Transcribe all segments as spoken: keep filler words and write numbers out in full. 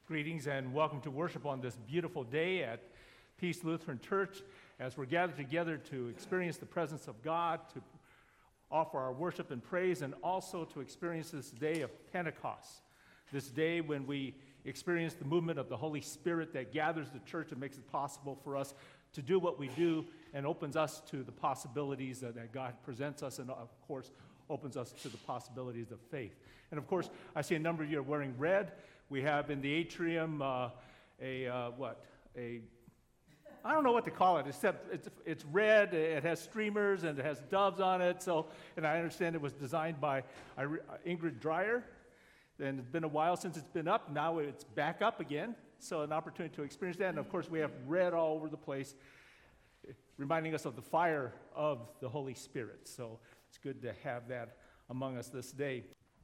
Greetings and welcome to worship on this beautiful day at Peace Lutheran Church as we're gathered together to experience the presence of God, to offer our worship and praise, and also to experience this day of Pentecost, this day when we experience the movement of the Holy Spirit that gathers the church and makes it possible for us to do what we do and opens us to the possibilities that, that God presents us, and of course opens us to the possibilities of faith. And of course, I see a number of you are wearing red. We have in the atrium uh, a, uh, what, a, I don't know what to call it, except it's, it's red, it has streamers, and it has doves on it, so, and I understand it was designed by Ingrid Dreyer, and it's been a while since it's been up, now it's back up again, so an opportunity to experience that, and of course we have red all over the place, reminding us of the fire of the Holy Spirit, so it's good to have that among us this day.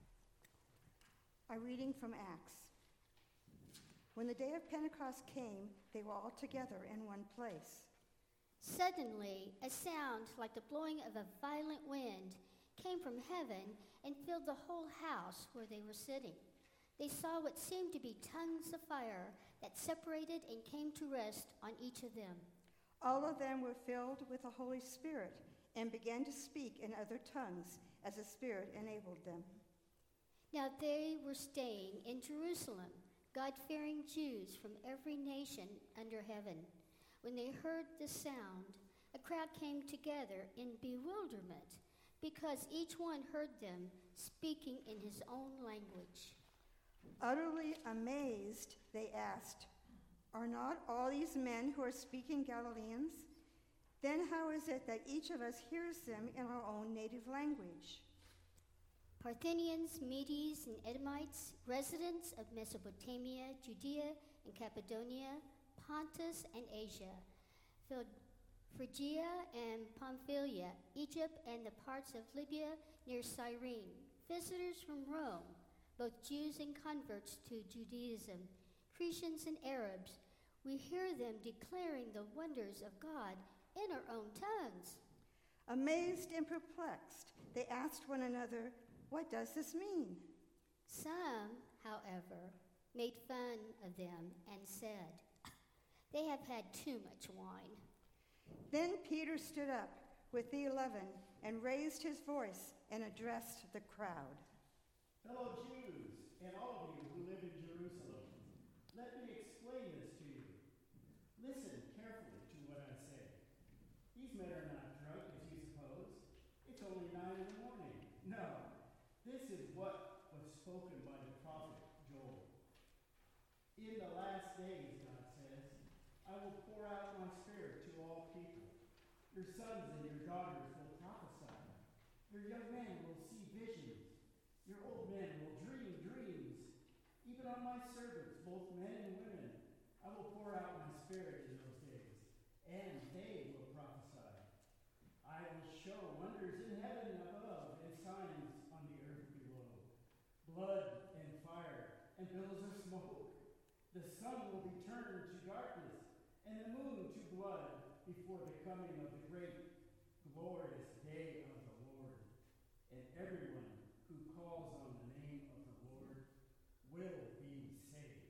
A reading from Acts. When the day of Pentecost came, they were all together in one place. Suddenly, a sound like the blowing of a violent wind came from heaven and filled the whole house where they were sitting. They saw what seemed to be tongues of fire that separated and came to rest on each of them. All of them were filled with the Holy Spirit and began to speak in other tongues as the Spirit enabled them. Now they were staying in Jerusalem, God-fearing Jews from every nation under heaven. When they heard the sound, a crowd came together in bewilderment because each one heard them speaking in his own language. Utterly amazed, they asked, "Are not all these men who are speaking Galileans? Then how is it that each of us hears them in our own native language?" Parthians, Medes, and Edomites, residents of Mesopotamia, Judea, and Cappadocia, Pontus and Asia, Phrygia and Pamphylia, Egypt and the parts of Libya near Cyrene, visitors from Rome, both Jews and converts to Judaism, Cretans and Arabs, we hear them declaring the wonders of God in our own tongues. Amazed and perplexed, they asked one another, "What does this mean?" Some, however, made fun of them and said, "They have had too much wine." Then Peter stood up with the eleven and raised his voice and addressed the crowd. "Fellow Jews, and all of you who live in Jerusalem, let me explain this to you. Listen carefully to what I say. These men are not drunk, as you suppose. It's only nine in the morning. No. This is what was spoken by the prophet Joel. In the last days, God says, I will pour out my spirit to all people. Your sons and your daughters will prophesy. Your young men will see visions. Your old men will dream dreams. Even on my servants, both men and women, I will pour out my spirit in those days, and they will prophesy. I will show wonders in heaven above and signs on the earth below, blood and fire and billows of smoke. The sun will be turned to darkness and the moon to blood before the coming of the great glorious day of the Lord. And everyone who calls on the name of the Lord will be saved."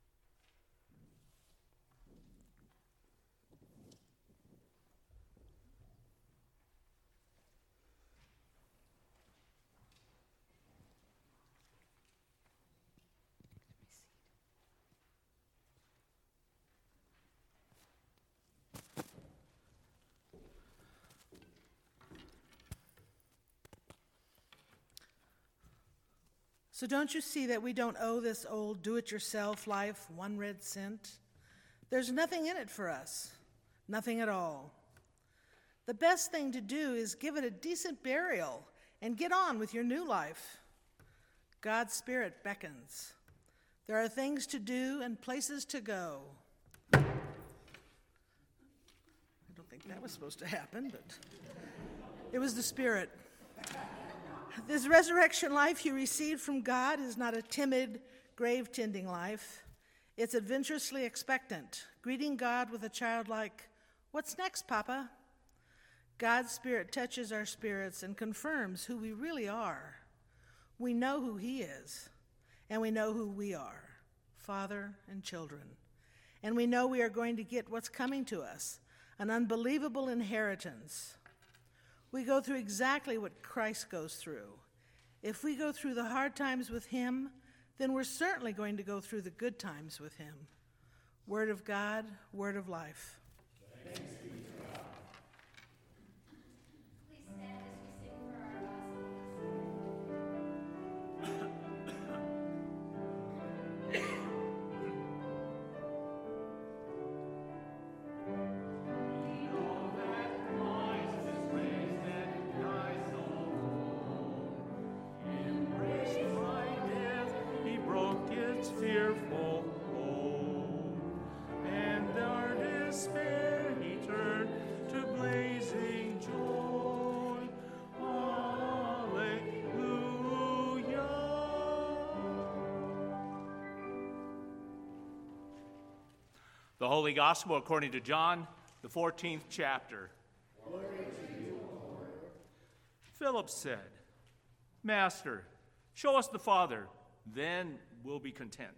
So don't you see that we don't owe this old do-it-yourself life one red cent? There's nothing in it for us, nothing at all. The best thing to do is give it a decent burial and get on with your new life. God's Spirit beckons. There are things to do and places to go. I don't think that was supposed to happen, but it was the Spirit. This resurrection life you received from God is not a timid, grave-tending life. It's adventurously expectant, greeting God with a childlike, "What's next, Papa?" God's Spirit touches our spirits and confirms who we really are. We know who He is, and we know who we are. father, and children. And we know we are going to get what's coming to us, an unbelievable inheritance. We go through exactly what Christ goes through. If we go through the hard times with him, then we're certainly going to go through the good times with him. Word of God, word of life. Thanks be to God. Please stand as we sing for our gospel. Fearful hold, and our despair he turned to blazing joy. Hallelujah. The Holy Gospel according to John, the fourteenth chapter. Glory to you, Lord. Philip said, Master, show us the Father, then we'll be content.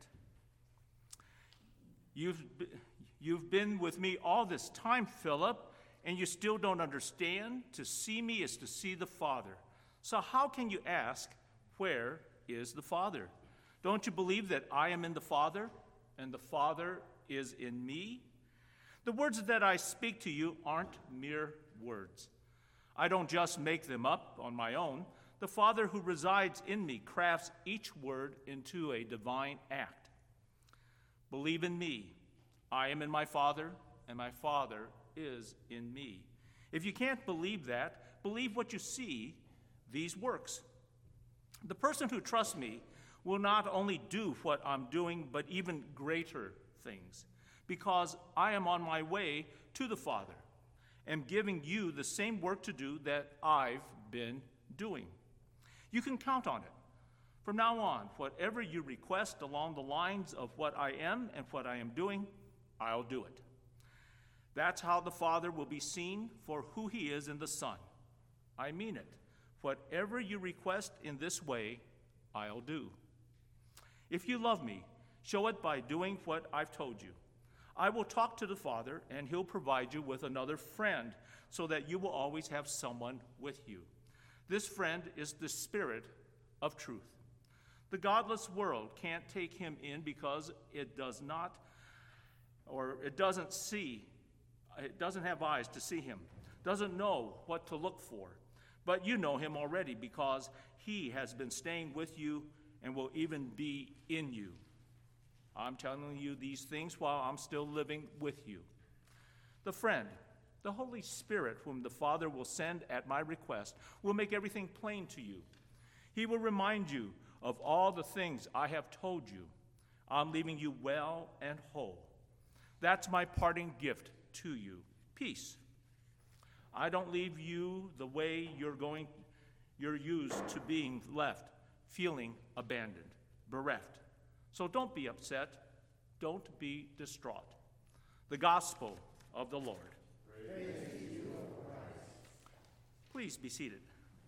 You've, you've been with me all this time, Philip, and you still don't understand? To see me is to see the Father. So how can you ask, where is the Father? Don't you believe that I am in the Father, and the Father is in me? The words that I speak to you aren't mere words. I don't just make them up on my own. The Father who resides in me crafts each word into a divine act. Believe in me. I am in my Father, and my Father is in me. If you can't believe that, believe what you see, these works. The person who trusts me will not only do what I'm doing, but even greater things, because I am on my way to the Father and giving you the same work to do that I've been doing. You can count on it. From now on, whatever you request along the lines of what I am and what I am doing, I'll do it. That's how the Father will be seen for who he is in the Son. I mean it. Whatever you request in this way, I'll do. If you love me, show it by doing what I've told you. I will talk to the Father, and he'll provide you with another friend so that you will always have someone with you. This friend is the Spirit of truth. The godless world can't take him in because it does not, or it doesn't see, it doesn't have eyes to see him, doesn't know what to look for. But you know him already because he has been staying with you and will even be in you. I'm telling you these things while I'm still living with you. The friend, the Holy Spirit, whom the Father will send at my request, will make everything plain to you. He will remind you of all the things I have told you. I'm leaving you well and whole. That's my parting gift to you, peace. I don't leave you the way you're going, you're used to being left, feeling abandoned, bereft. So don't be upset. Don't be distraught. The gospel of the Lord. Praise to you, O Christ. Please be seated.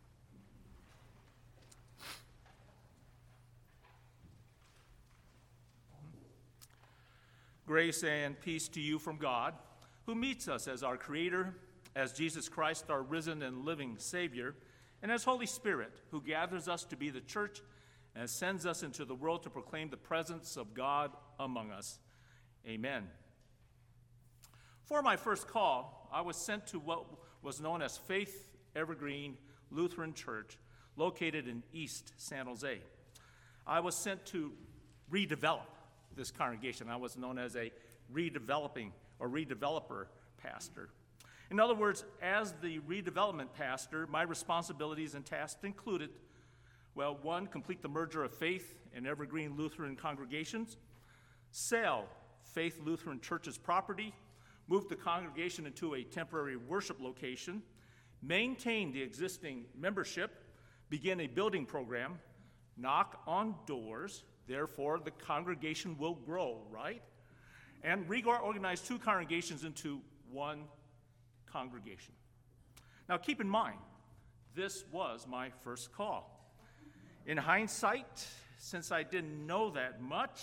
Grace and peace to you from God, who meets us as our Creator, as Jesus Christ, our risen and living Savior, and as Holy Spirit, who gathers us to be the church and sends us into the world to proclaim the presence of God among us. Amen. For my first call, I was sent to what was known as Faith Evergreen Lutheran Church, located in East San Jose. I was sent to redevelop this congregation. I was known as a redeveloping or redeveloper pastor. In other words, as the redevelopment pastor, my responsibilities and tasks included, well, one, complete the merger of Faith and Evergreen Lutheran congregations, sell Faith Lutheran Church's property, move the congregation into a temporary worship location, maintain the existing membership, begin a building program, knock on doors, therefore the congregation will grow, right? And reorganize two congregations into one congregation. Now keep in mind, this was my first call. In hindsight, since I didn't know that much,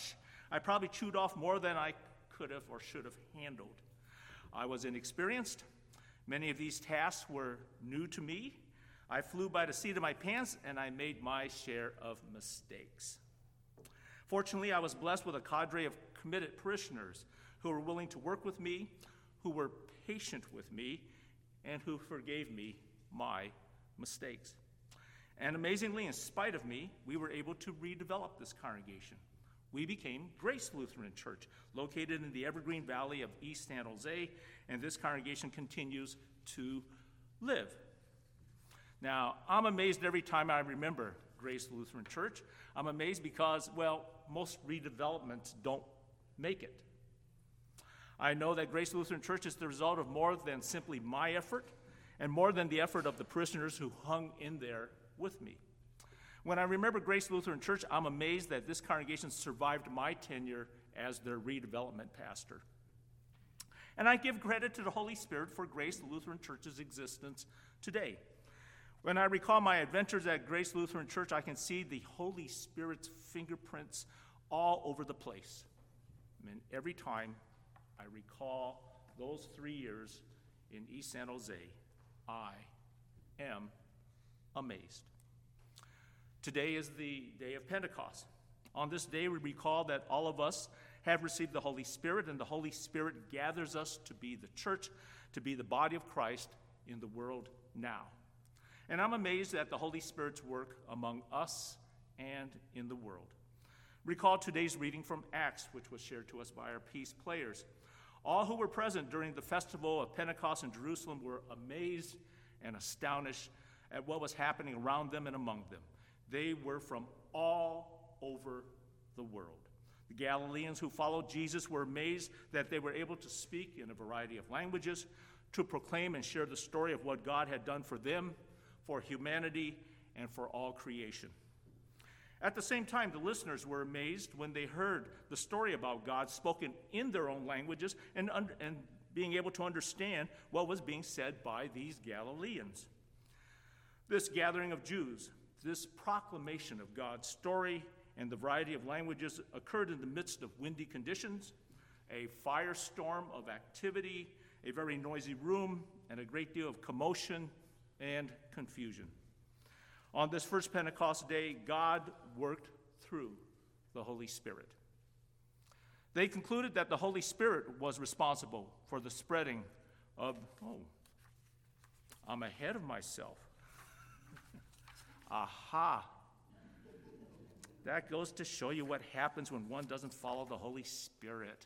I probably chewed off more than I could have or should have handled. I was inexperienced. Many of these tasks were new to me. I flew by the seat of my pants, and I made my share of mistakes. Fortunately, I was blessed with a cadre of committed parishioners who were willing to work with me, who were patient with me, and who forgave me my mistakes. And amazingly, in spite of me, we were able to redevelop this congregation. We became Grace Lutheran Church, located in the Evergreen Valley of East San Jose, and this congregation continues to live. Now, I'm amazed every time I remember Grace Lutheran Church. I'm amazed because, well, most redevelopments don't make it. I know that Grace Lutheran Church is the result of more than simply my effort and more than the effort of the parishioners who hung in there with me. When I remember Grace Lutheran Church, I'm amazed that this congregation survived my tenure as their redevelopment pastor. And I give credit to the Holy Spirit for Grace Lutheran Church's existence today. When I recall my adventures at Grace Lutheran Church, I can see the Holy Spirit's fingerprints all over the place. I mean, every time I recall those three years in East San Jose, I am amazed. Today is the day of Pentecost. On this day, we recall that all of us have received the Holy Spirit, and the Holy Spirit gathers us to be the church, to be the body of Christ in the world now. And I'm amazed at the Holy Spirit's work among us and in the world. Recall today's reading from Acts, which was shared to us by our peace players. All who were present during the festival of Pentecost in Jerusalem were amazed and astonished at what was happening around them and among them. They were from all over the world. The Galileans who followed Jesus were amazed that they were able to speak in a variety of languages, to proclaim and share the story of what God had done for them, for humanity, and for all creation. At the same time, the listeners were amazed when they heard the story about God spoken in their own languages and, un- and being able to understand what was being said by these Galileans. This gathering of Jews, this proclamation of God's story and the variety of languages occurred in the midst of windy conditions, a firestorm of activity, a very noisy room, and a great deal of commotion and confusion. On this first Pentecost day, God worked through the Holy Spirit. They concluded that the Holy Spirit was responsible for the spreading of, oh, I'm ahead of myself. Aha. That goes to show you what happens when one doesn't follow the Holy Spirit.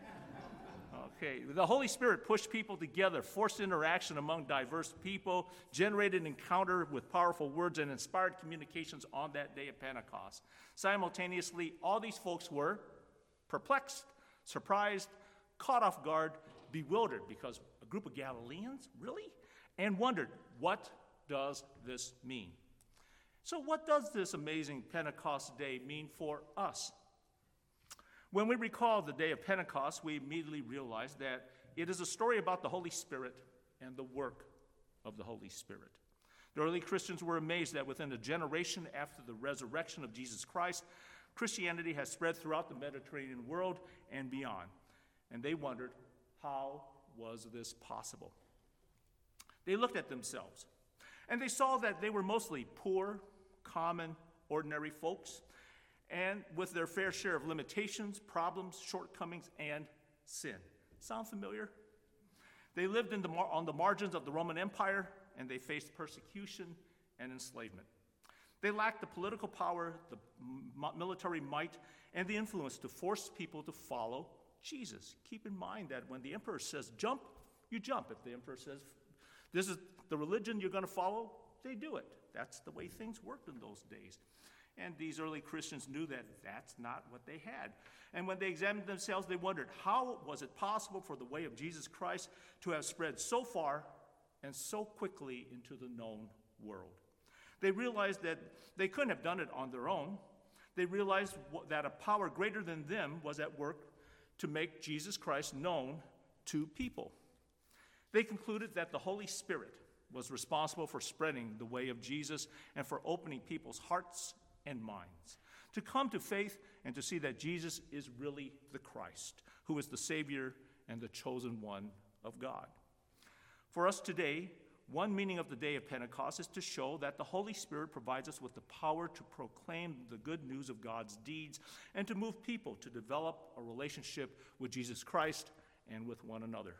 Okay, the Holy Spirit pushed people together, forced interaction among diverse people, generated an encounter with powerful words, and inspired communications on that day of Pentecost. Simultaneously, all these folks were perplexed, surprised, caught off guard, bewildered, because a group of Galileans, really? And wondered, what does this mean? So what does this amazing Pentecost day mean for us? When we recall the day of Pentecost, we immediately realize that it is a story about the Holy Spirit and the work of the Holy Spirit. The early Christians were amazed that within a generation after the resurrection of Jesus Christ, Christianity has spread throughout the Mediterranean world and beyond. And they wondered, how was this possible? They looked at themselves, and they saw that they were mostly poor, common, ordinary folks, and with their fair share of limitations, problems, shortcomings, and sin. Sound familiar? They lived in the mar- on the margins of the Roman Empire, and they faced persecution and enslavement. They lacked the political power, the m- military might, and the influence to force people to follow Jesus. Keep in mind that when the emperor says jump, you jump. If the emperor says this is the religion you're going to follow, they do it. That's the way things worked in those days. And these early Christians knew that that's not what they had. And when they examined themselves, they wondered, how was it possible for the way of Jesus Christ to have spread so far and so quickly into the known world? They realized that they couldn't have done it on their own. They realized that a power greater than them was at work to make Jesus Christ known to people. They concluded that the Holy Spirit was responsible for spreading the way of Jesus and for opening people's hearts and minds to come to faith and to see that Jesus is really the Christ, who is the Savior and the chosen one of God. For us today, one meaning of the day of Pentecost is to show that the Holy Spirit provides us with the power to proclaim the good news of God's deeds and to move people to develop a relationship with Jesus Christ and with one another.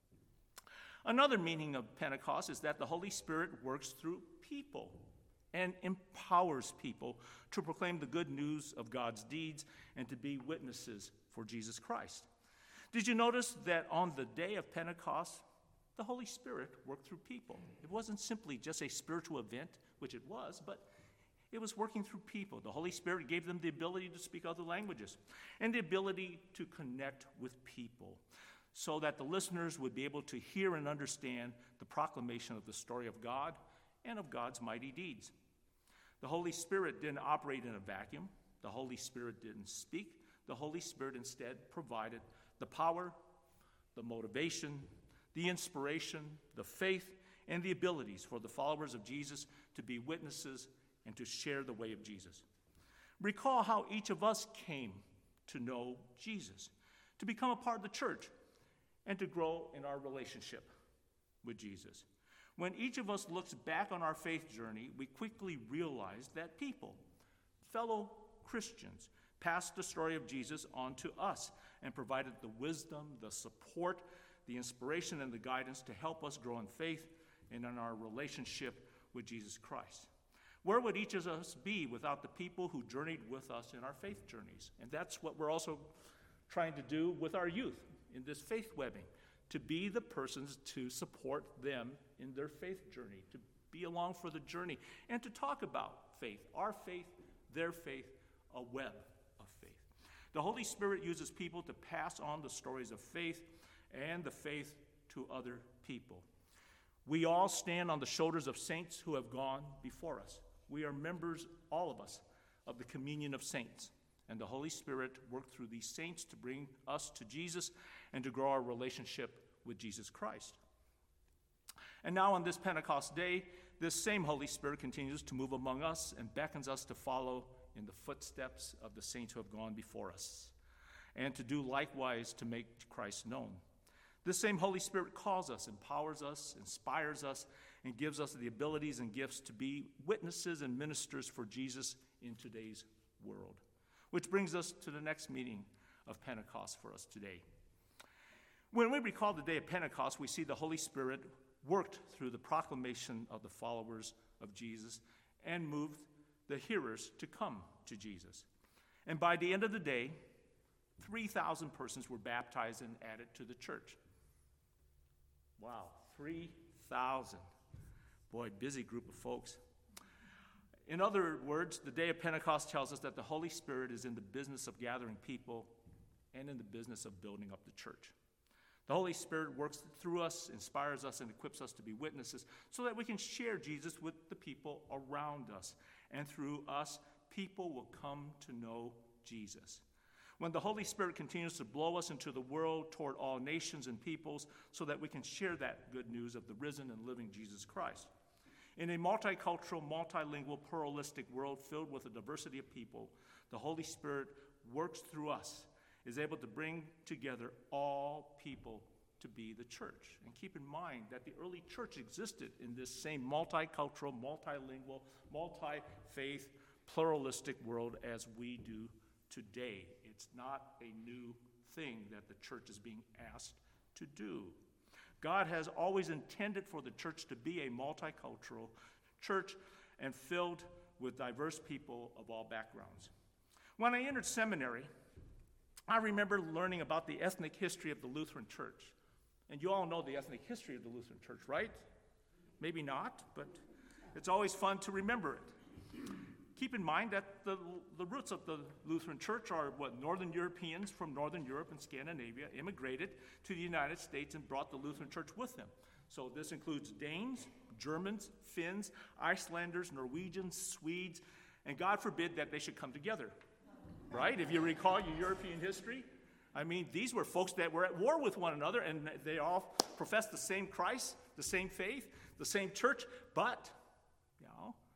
Another meaning of Pentecost is that the Holy Spirit works through people and empowers people to proclaim the good news of God's deeds and to be witnesses for Jesus Christ. Did you notice that on the day of Pentecost, the Holy Spirit worked through people? It wasn't simply just a spiritual event, which it was, but it was working through people. The Holy Spirit gave them the ability to speak other languages and the ability to connect with people so that the listeners would be able to hear and understand the proclamation of the story of God and of God's mighty deeds. The Holy Spirit didn't operate in a vacuum. The Holy Spirit didn't speak. The Holy Spirit instead provided the power, the motivation, the inspiration, the faith, and the abilities for the followers of Jesus to be witnesses and to share the way of Jesus. Recall how each of us came to know Jesus, to become a part of the church, and to grow in our relationship with Jesus. When each of us looks back on our faith journey, we quickly realize that people, fellow Christians, passed the story of Jesus on to us and provided the wisdom, the support, the inspiration, and the guidance to help us grow in faith and in our relationship with Jesus Christ. Where would each of us be without the people who journeyed with us in our faith journeys? And that's what we're also trying to do with our youth in this faith webbing, to be the persons to support them in their faith journey, to be along for the journey, and to talk about faith, our faith, their faith, a web of faith. The Holy Spirit uses people to pass on the stories of faith and the faith to other people. We all stand on the shoulders of saints who have gone before us. We are members, all of us, of the communion of saints. And the Holy Spirit worked through these saints to bring us to Jesus and to grow our relationship with Jesus Christ. And now on this Pentecost day, this same Holy Spirit continues to move among us and beckons us to follow in the footsteps of the saints who have gone before us, and to do likewise to make Christ known. This same Holy Spirit calls us, empowers us, inspires us, and gives us the abilities and gifts to be witnesses and ministers for Jesus in today's world. Which brings us to the next meaning of Pentecost for us today. When we recall the day of Pentecost, we see the Holy Spirit worked through the proclamation of the followers of Jesus and moved the hearers to come to Jesus. And by the end of the day, three thousand persons were baptized and added to the church. Wow, three thousand. Boy, busy group of folks. In other words, the day of Pentecost tells us that the Holy Spirit is in the business of gathering people and in the business of building up the church. The Holy Spirit works through us, inspires us, and equips us to be witnesses so that we can share Jesus with the people around us. And through us, people will come to know Jesus. When the Holy Spirit continues to blow us into the world toward all nations and peoples so that we can share that good news of the risen and living Jesus Christ. In a multicultural, multilingual, pluralistic world filled with a diversity of people, the Holy Spirit works through us, is able to bring together all people to be the church. And keep in mind that the early church existed in this same multicultural, multilingual, multi-faith, pluralistic world as we do today. It's not a new thing that the church is being asked to do. God has always intended for the church to be a multicultural church and filled with diverse people of all backgrounds. When I entered seminary, I remember learning about the ethnic history of the Lutheran Church. And you all know the ethnic history of the Lutheran Church, right? Maybe not, but it's always fun to remember it. Keep in mind that the, the roots of the Lutheran Church are what Northern Europeans from Northern Europe and Scandinavia immigrated to the United States and brought the Lutheran Church with them. So this includes Danes, Germans, Finns, Icelanders, Norwegians, Swedes, and God forbid that they should come together, right? If you recall your European history, I mean, these were folks that were at war with one another, and they all professed the same Christ, the same faith, the same church, but, you know,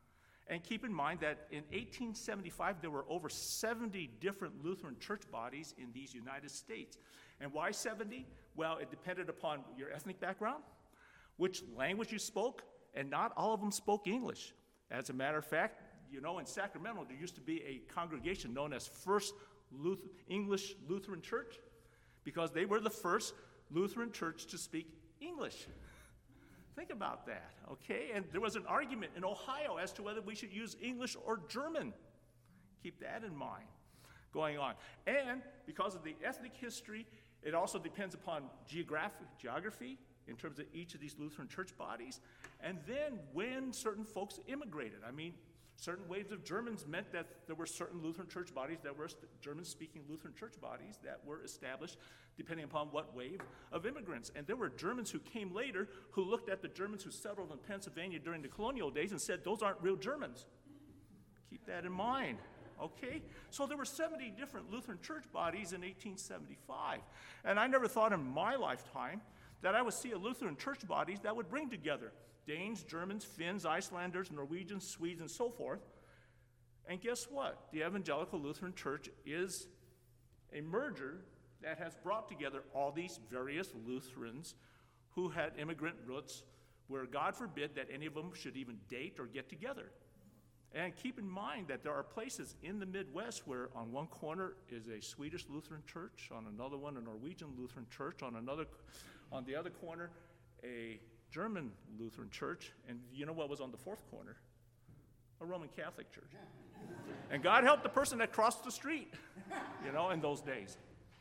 And keep in mind that in eighteen seventy-five, there were over seventy different Lutheran church bodies in these United States. And why seventy? Well, it depended upon your ethnic background, which language you spoke, and not all of them spoke English. As a matter of fact, you know, in Sacramento, there used to be a congregation known as First Luth- English Lutheran Church, because they were the first Lutheran church to speak English. Think about that, okay? And there was an argument in Ohio as to whether we should use English or German. Keep that in mind going on. And because of the ethnic history, it also depends upon geographic geography in terms of each of these Lutheran church bodies. And then when certain folks immigrated, I mean, certain waves of Germans meant that there were certain Lutheran church bodies that were German-speaking Lutheran church bodies that were established depending upon what wave of immigrants. And there were Germans who came later who looked at the Germans who settled in Pennsylvania during the colonial days and said, those aren't real Germans. Keep that in mind, okay? So there were seventy different Lutheran church bodies in eighteen seventy-five. And I never thought in my lifetime that I would see a Lutheran church bodies that would bring together Danes, Germans, Finns, Icelanders, Norwegians, Swedes, and so forth. And guess what? The Evangelical Lutheran Church is a merger that has brought together all these various Lutherans who had immigrant roots where God forbid that any of them should even date or get together. And keep in mind that there are places in the Midwest where on one corner is a Swedish Lutheran church, on another one a Norwegian Lutheran church, on another, on the other corner a German Lutheran church, and you know what was on the fourth corner? A Roman Catholic church. And God help the person that crossed the street, you know, in those days.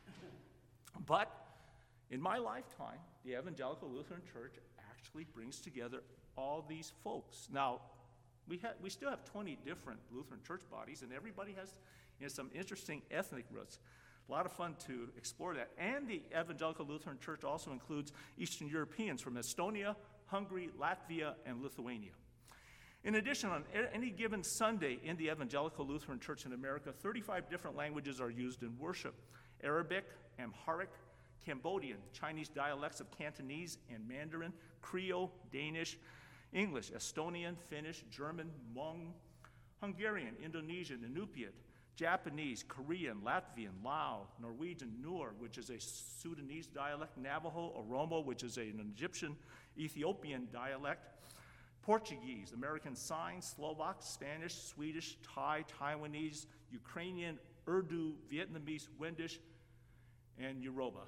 But in my lifetime, the Evangelical Lutheran Church actually brings together all these folks. Now, we have we still have twenty different Lutheran church bodies, and everybody has, you know, some interesting ethnic roots. A lot of fun to explore that. And the Evangelical Lutheran Church also includes Eastern Europeans from Estonia, Hungary, Latvia, and Lithuania. In addition, on any given Sunday in the Evangelical Lutheran Church in America, thirty-five different languages are used in worship. Arabic, Amharic, Cambodian, Chinese dialects of Cantonese and Mandarin, Creole, Danish, English, Estonian, Finnish, German, Hmong, Hungarian, Indonesian, Inupiat, Japanese, Korean, Latvian, Lao, Norwegian, Nur, which is a Sudanese dialect, Navajo, Oromo, which is a, an Egyptian, Ethiopian dialect, Portuguese, American Sign, Slovak, Spanish, Swedish, Thai, Taiwanese, Ukrainian, Urdu, Vietnamese, Wendish, and Yoruba.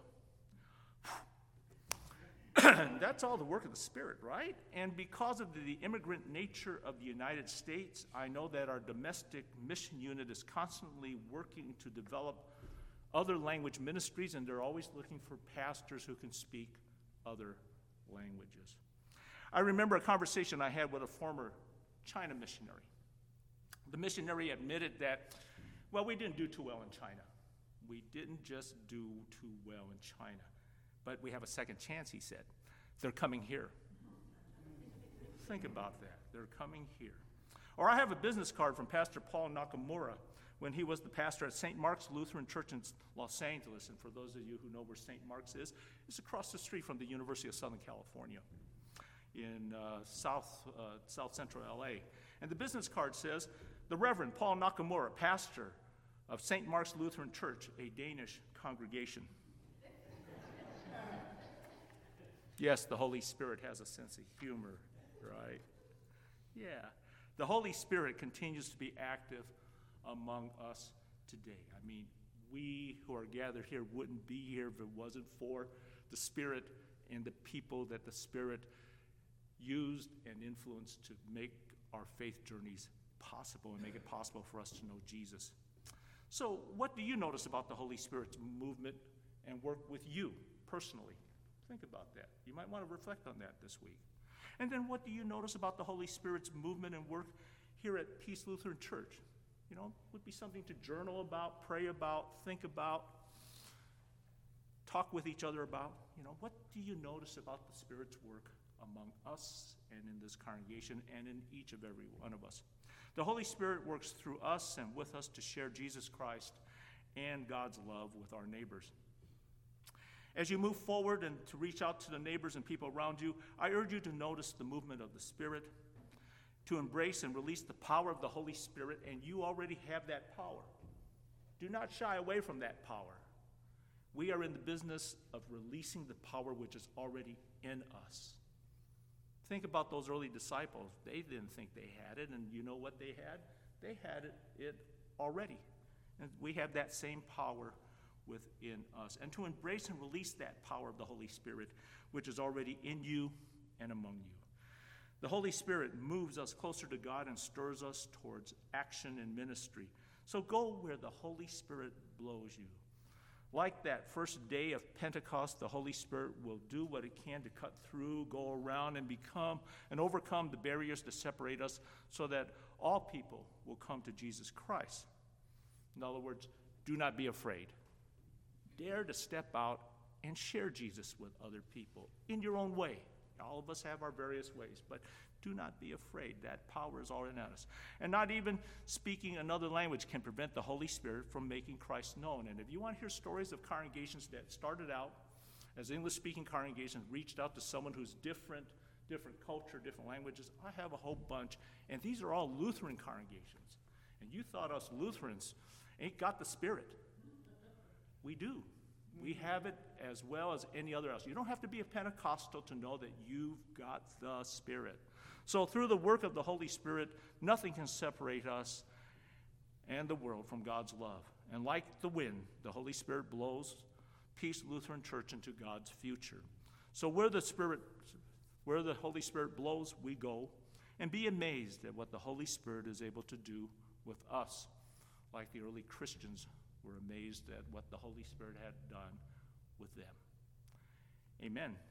That's all the work of the Spirit, right? And because of the immigrant nature of the United States, I know that our domestic mission unit is constantly working to develop other language ministries, and they're always looking for pastors who can speak other languages. I remember a conversation I had with a former China missionary. The missionary admitted that, well, we didn't do too well in China. We didn't just do too well in China. But we have a second chance, he said. They're coming here. Think about that. They're coming here. Or I have a business card from Pastor Paul Nakamura when he was the pastor at Saint Mark's Lutheran Church in Los Angeles. And for those of you who know where Saint Mark's is, it's across the street from the University of Southern California in uh, South, uh, South Central L A. And the business card says, the Reverend Paul Nakamura, pastor of Saint Mark's Lutheran Church, a Danish congregation. Yes, the Holy Spirit has a sense of humor, right? Yeah. The Holy Spirit continues to be active among us today. I mean, we who are gathered here wouldn't be here if it wasn't for the Spirit and the people that the Spirit used and influenced to make our faith journeys possible and make it possible for us to know Jesus. So what do you notice about the Holy Spirit's movement and work with you personally? Think about that. You might want to reflect on that this week. And then what do you notice about the Holy Spirit's movement and work here at Peace Lutheran Church? You know, would be something to journal about, pray about, think about, talk with each other about. You know, what do you notice about the Spirit's work among us and in this congregation and in each of every one of us? The Holy Spirit works through us and with us to share Jesus Christ and God's love with our neighbors. As you move forward and to reach out to the neighbors and people around you, I urge you to notice the movement of the Spirit, to embrace and release the power of the Holy Spirit, and you already have that power. Do not shy away from that power. We are in the business of releasing the power which is already in us. Think about those early disciples. They didn't think they had it, and you know what they had? They had it, it already. And we have that same power within us. And to embrace and release that power of the Holy Spirit, which is already in you and among you. The Holy Spirit moves us closer to God and stirs us towards action and ministry. So go where the Holy Spirit blows you. Like that first day of Pentecost, the Holy Spirit will do what it can to cut through, go around, and become and overcome the barriers that separate us so that all people will come to Jesus Christ. In other words, do not be afraid. Dare to step out and share Jesus with other people in your own way. All of us have our various ways, but do not be afraid. That power is already in us. And not even speaking another language can prevent the Holy Spirit from making Christ known. And if you want to hear stories of congregations that started out as English-speaking congregations, reached out to someone who's different, different culture, different languages, I have a whole bunch. And these are all Lutheran congregations. And you thought us Lutherans ain't got the Spirit. We do. We have it as well as any other else. You don't have to be a Pentecostal to know that you've got the Spirit. So through the work of the Holy Spirit, nothing can separate us and the world from God's love. And like the wind, the Holy Spirit blows Peace Lutheran Church into God's future. So where the Spirit, where the Holy Spirit blows, we go, and be amazed at what the Holy Spirit is able to do with us, like the early Christians were amazed at what the Holy Spirit had done with them. Amen.